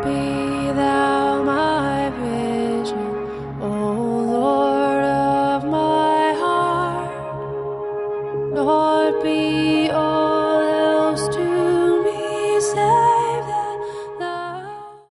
Be thou my vision, O Lord of my heart. Lord, be all